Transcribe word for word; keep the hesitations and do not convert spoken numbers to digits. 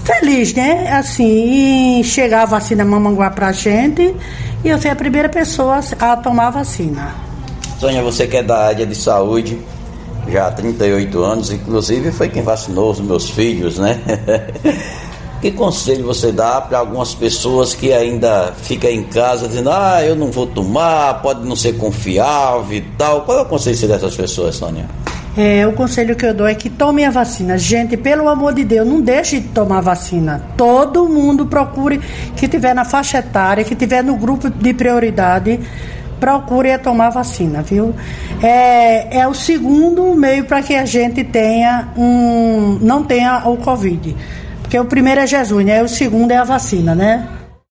Feliz, né? Assim, chegar a vacina Mamanguá pra gente e eu ser a primeira pessoa a tomar a vacina. Sônia, você que é da área de saúde, já há trinta e oito anos, inclusive foi quem vacinou os meus filhos, né? Que conselho você dá para algumas pessoas que ainda ficam em casa dizendo, ah, eu não vou tomar, pode não ser confiável e tal? Qual é o conselho dessas pessoas, Sônia? É, o conselho que eu dou é que tomem a vacina. Gente, pelo amor de Deus, não deixe de tomar a vacina. Todo mundo procure, que estiver na faixa etária, que estiver no grupo de prioridade, procure tomar a vacina, viu? É, é o segundo meio para que a gente tenha um, não tenha o Covid. Porque o primeiro é Jesus, né? O segundo é a vacina, né?